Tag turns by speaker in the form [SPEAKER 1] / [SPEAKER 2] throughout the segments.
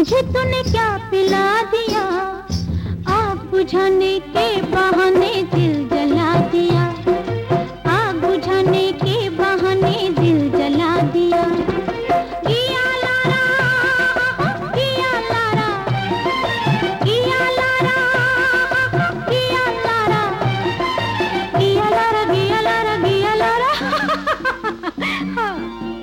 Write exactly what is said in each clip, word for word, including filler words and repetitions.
[SPEAKER 1] मुझे तूने क्या पिला दिया, आग बुझाने के बहाने दिल जला दिया, आग बुझाने के बहाने दिल जला दिया। किया लारा, किया लारा, किया लारा, किया लारा, किया लारा, किया लारा, किया लारा। हाँ।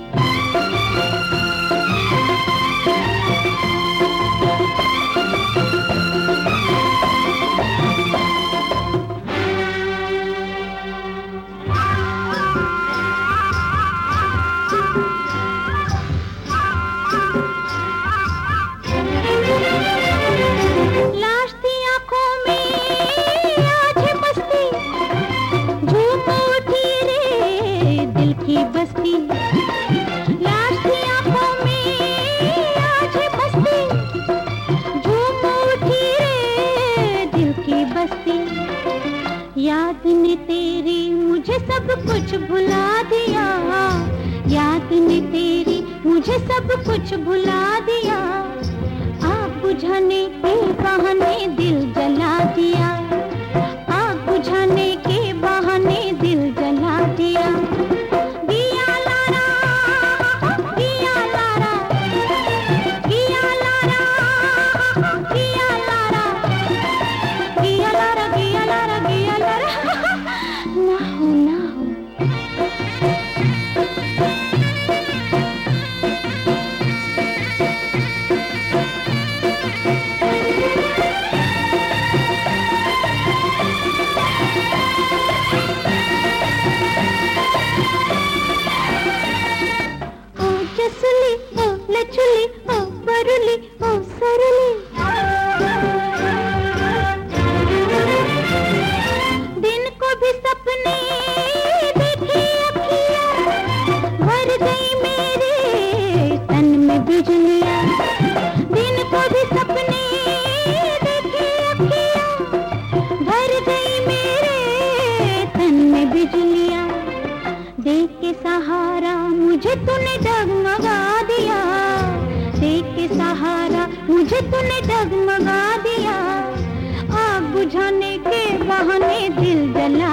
[SPEAKER 1] बस्ती लाश थी आंखों में आज बस्ती, झूम उठी रे दिल की बस्ती। याद ने तेरी मुझे सब कुछ भुला दिया, याद ने तेरी मुझे सब कुछ भुला दिया, आग बुझाने के बहाने दिल जला दिया, आग बुझाने के बहाने दिल जला दिया। चुली ओ लचुली ओ बरुली ओ सरली, दिन को भी सपने देखे अखियाँ, भर गई मेरे तन में बिजलियाँ, दिन को भी सपने देखे अखियाँ, भर गई मेरे तन में बिजलियाँ। देख के सहारा मुझे तूने डगमगा दिया, देख के सहारा मुझे तूने डगमगा दिया, आग बुझाने के बहाने दिल जला